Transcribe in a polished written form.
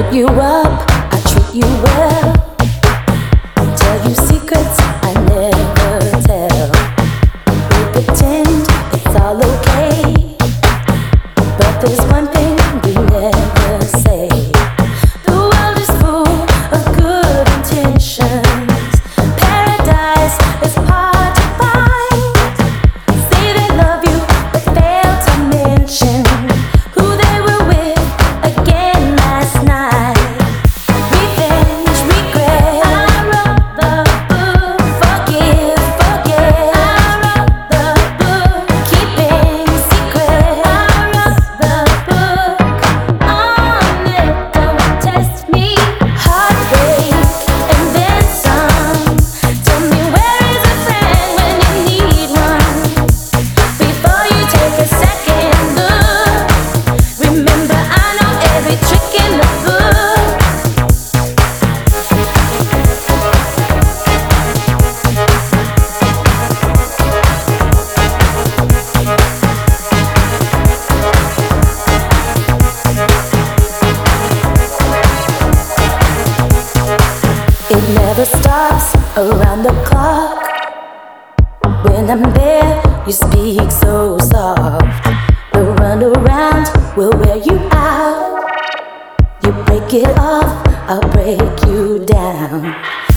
put you up, I treat you well. Tell you secrets I never tell. We pretend it's all okay, but there's one thing we never say. The world is full of good intentions. Paradise is hard to find. Say they love you, but fail to mention who they were with again last night. Revenge, regret. I wrote the book. Forgive, forget. I wrote the book. Keeping secret. I wrote the book. On it, don't test me. Heartbreak and then some. Tell me, where is a friend when you need one? Before you take a second look, remember I know every trick in the book. It never stops around the clock. When I'm there, you speak so soft. The run around will wear you out. You break it off, I'll break you down.